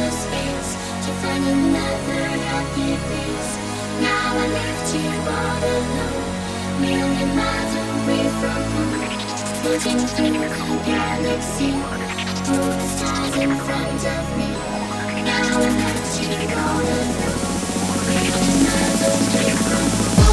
outer space to find another happy place. Now I left you all alone, million miles away from home, floating through the galaxy, all the stars in front of me. Now I left you all alone, million miles away from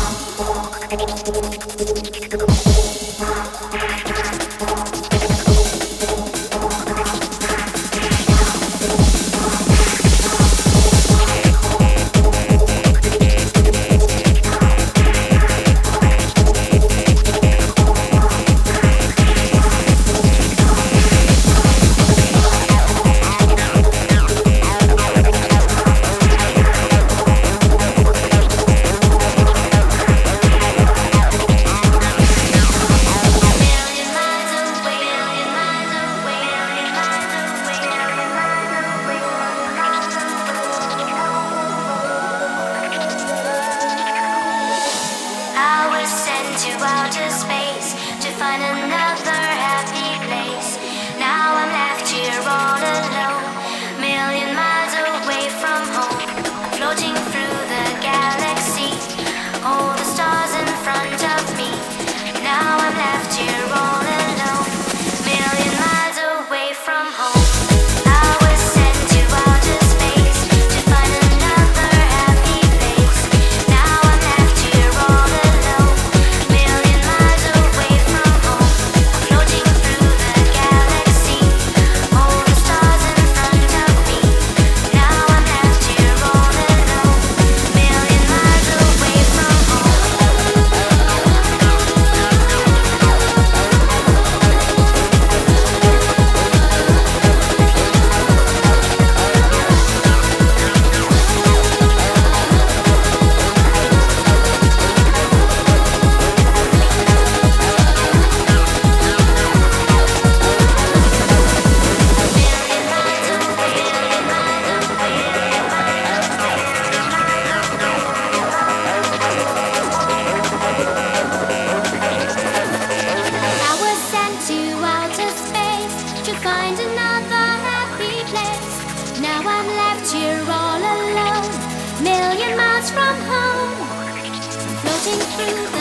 to outer space to find another happy place. Now I'm left here all alone, million miles away from home, floating through the galaxy, all the stars in front of me. Now I'm left here all alone, million miles away from home. I was sent to outer space to find another happy place. Now I'm left here all alone, million miles away from home, floating through the galaxy, all the stars in front of me. Now I'm left here all alone, million miles away from home. I was sent to outer space to find another happy place. Now I'm left here all alone, million miles from home, floating through the